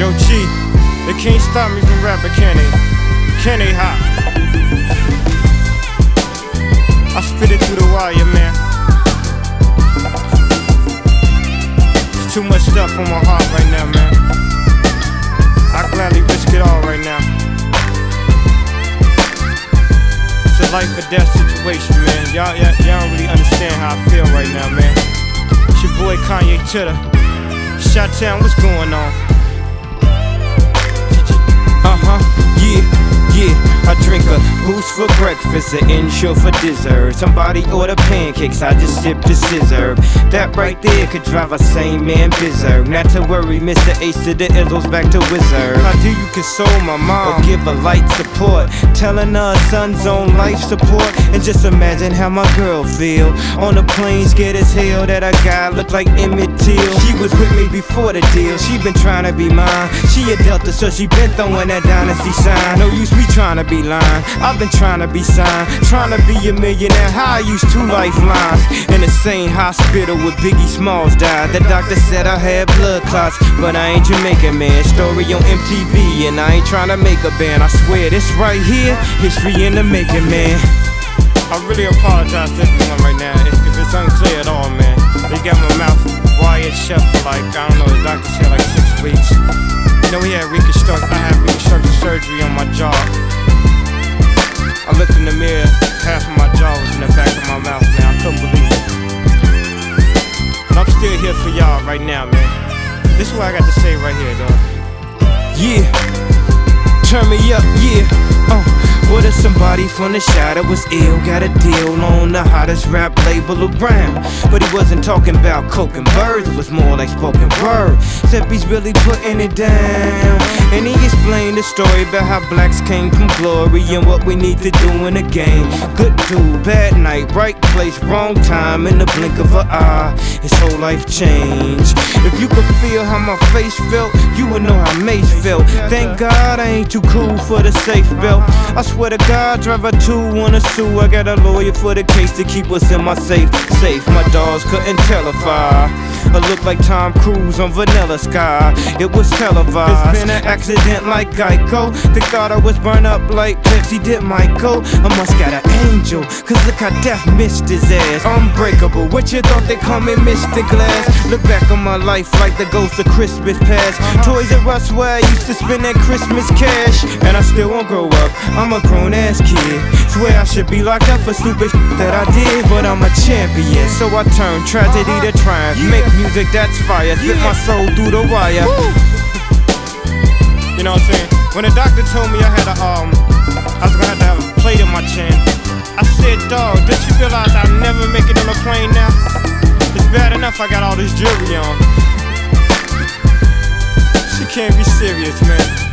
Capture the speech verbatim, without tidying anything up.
Yo, G, they can't stop me from rapping, can they? Can they hop? I spit it through the wire, man. There's too much stuff on my heart right now, man. I gladly risk it all right now. It's a life or death situation, man. Y'all, y'all, y'all don't really understand how I feel right now, man. It's your boy Kanye Titter. Shot-Town, what's going on? Uh-huh, yeah, yeah. I drink a boost for breakfast, an insure for dessert. Somebody order pancakes, I just sip the scissor. That right there could drive a sane man berserk. Not to worry, Mister Ace to the Izzles back to Wizard. How do you console my mom? Or give a light support, telling her son's on life support. And just imagine how my girl feel on the plane, scared as hell that a guy looked like Emmett Till. She was with me before the deal, she been trying to be mine. She a Delta, so she been throwing that dynasty sign. No use me trying to be lying, I've been trying to be signed, trying to be a millionaire. How I used two lifelines in the same hospital where Biggie Smalls died. The doctor said I had blood clots, but I ain't Jamaican, man. Story on M T V, and I ain't trying to make a band. I swear this right here, history in the making, man. I really apologize to everyone right now if, if it's unclear at all, man. They got my mouth wired shut for like, I don't know, the doctor said like six weeks. You know, we had reconstruct, I had reconstructive surgery on my jaw. I looked in the mirror, half of my jaw was in the back of my mouth, man. I couldn't believe it. But I'm still here for y'all right now, man. This is what I got to say right here, dog. Yeah, turn me up, yeah. Uh, what if somebody from the shadow was ill, got a deal on the hottest rap label around? But he wasn't talking about coke and birds, it was more like spoken word. Except he's really putting it down. And he explained the story about how blacks came from glory and what we need to do in the game. Good dude, bad night, right place, wrong time, in the blink of an eye, his whole life changed. If you could feel how my face felt, you would know how Mace felt. Thank God I ain't too cool for the safe belt. I swear to God, driver two wanna sue. I got a lawyer for the case to keep us in my safe. Safe, my dogs couldn't tell if I I look like Tom Cruise on Vanilla Sky. It was televised. It's been an accident like Geico. They thought I was burned up like Pepsi did Michael. I must got an angel, cause look how death missed his ass. Unbreakable, what you thought they call me Mister Glass? Look back on my life like the ghost of Christmas past. Toys R Us where I used to spend that Christmas cash. And I still won't grow up, I'm a grown ass kid. Swear I should be locked up for stupid shit that I did, but I'm a champion, so I turn tragedy to triumph. Make music that's fire, spit my soul through the wire. You know what I'm saying? When the doctor told me I had a um, I was gonna have to have a plate in my chin, I said, dog, did you realize I'll never make it on a plane now? It's bad enough I got all this jewelry on. She can't be serious, man.